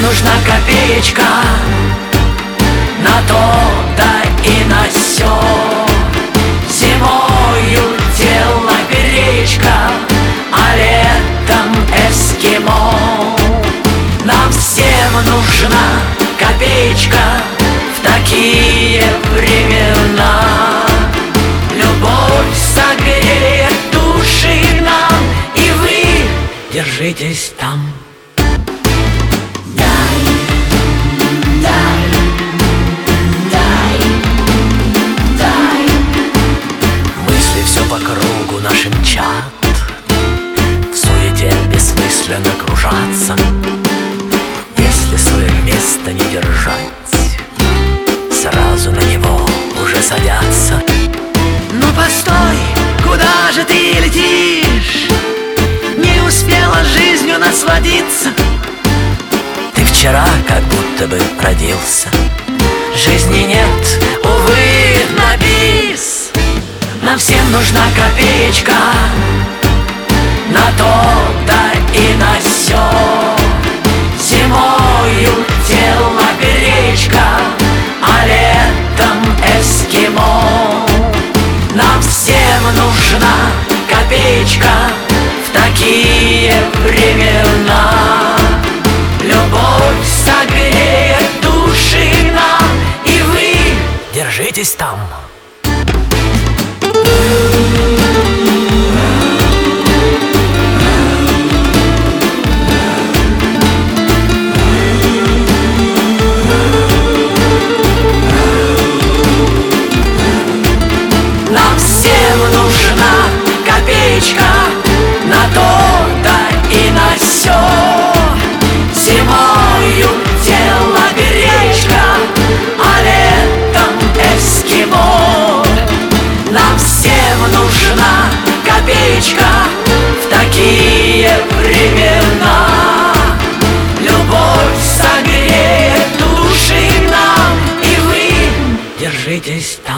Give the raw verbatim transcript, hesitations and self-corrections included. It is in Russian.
нужна копеечка на то, да и на сё. Зимою тело гречка, а летом эскимо. Нам всем нужна копеечка в такие времена. Любовь согреет души нам, и вы держитесь там. По кругу нашим мчат, в суете бессмысленно кружаться. Если свое место не держать, сразу на него уже садятся. Ну постой, куда же ты летишь? Не успела жизнью насладиться. Ты вчера как будто бы родился. Жизни нет, увы, на бис. Нам всем нужна копеечка на то, да и на сё. Зимою тело гречка, а летом эскимо. Нам всем нужна копеечка в такие времена. Любовь согреет души нам, и вы держитесь там. Нам всем нужна копеечка на то, да и на сё. Зимою тело гречка, а летом эскимо. Нам всем нужна копеечка в такие времена. Любовь согреет души нам, и вы держитесь.